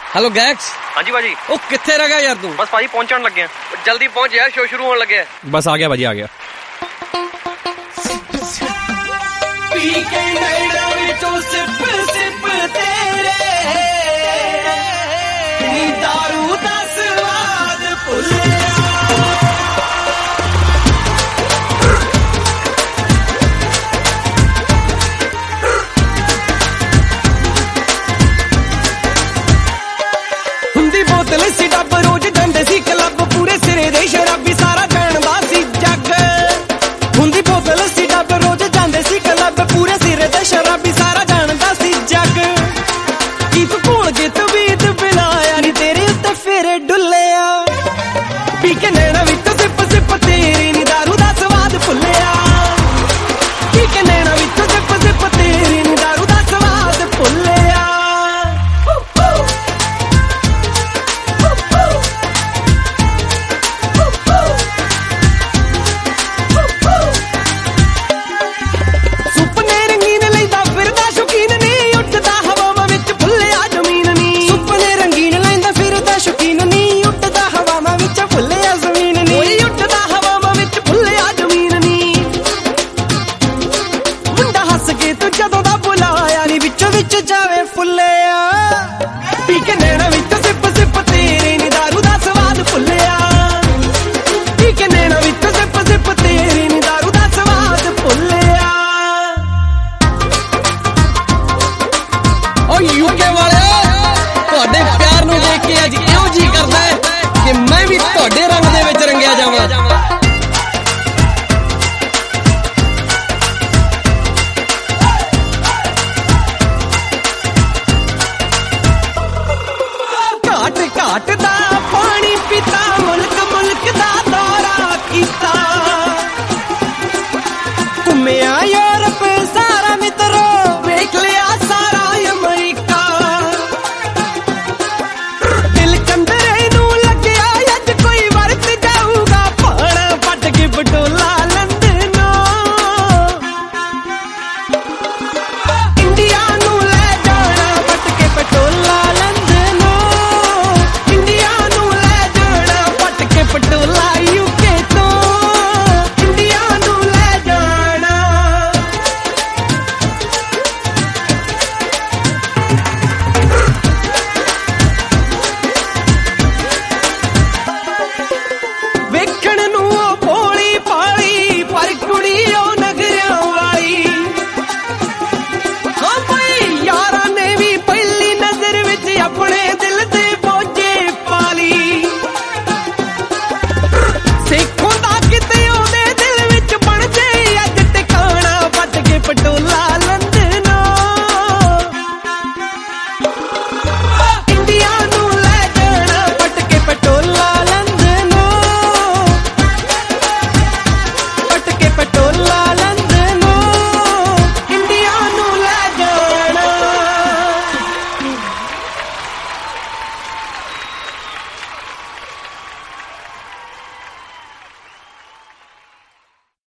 Hello गैक्स। हाँ जी भाजी। ओ कित्थे रह गया यार तू? बस भाजी पहुंचने लगे हैं, जल्दी पहुंच यार, शो शुरू होने लगे हैं। बस आ गया भाजी, आ गया। यूके वाले ਤੁਹਾਡੇ प्यार ਨੂੰ देख के ਅੱਜ ਇਹੋ ਜੀ ਕਰਦਾ है कि मैं भी ਤੁਹਾਡੇ रंग ਦੇ ਵਿੱਚ ਰੰਗਿਆ ਜਾਵਾਂ। ਘਾਟ